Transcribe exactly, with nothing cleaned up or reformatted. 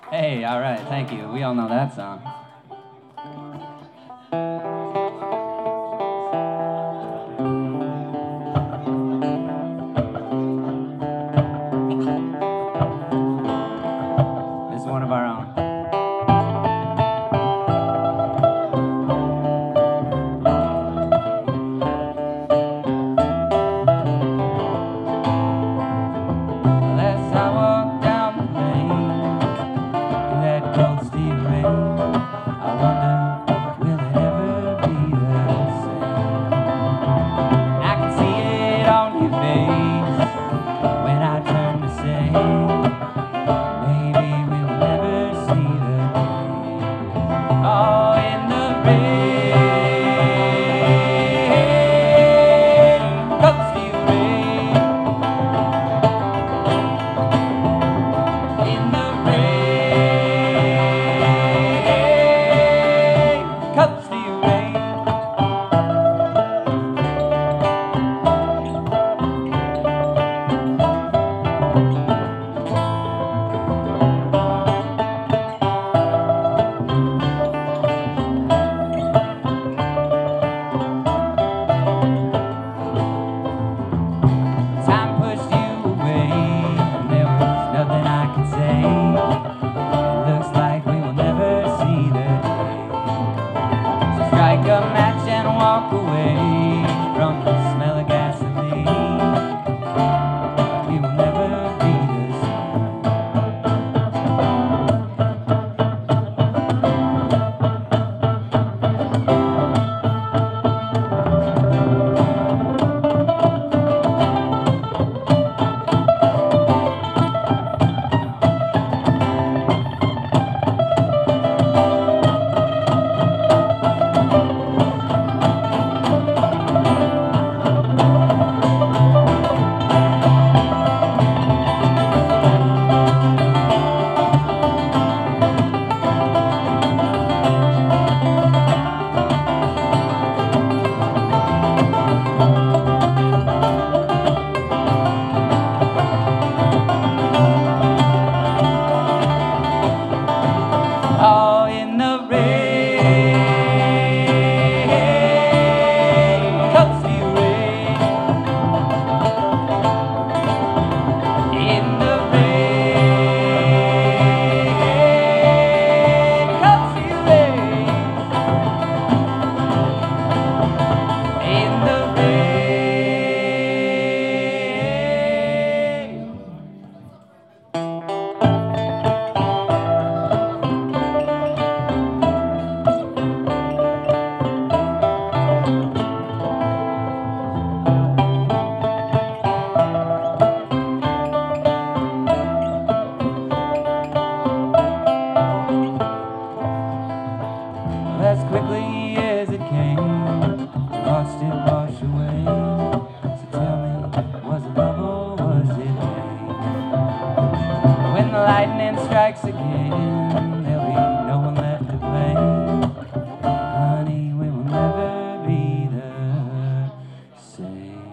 Hey, all right, thank you. We all know that song. This is one of our own. As I walk down the lane in that cold steel rain, I wonder, will it ever be the same? I can see it on your face when I turn to say, maybe we'll never see the day. Oh, in the rain, cold steel rain, in the rain, cold steel rain. Time pushed you away, and there was nothing I could say. It looks like we will never see the day. So strike a match and walk away from the smell of gasoline. We will never be the same. Oh, in the rain, cold steel rain, in the rain, cold steel rain, in the rain. As quickly as it came, lost it, washed away. So tell me, was it love or was it pain? When the lightning strikes again,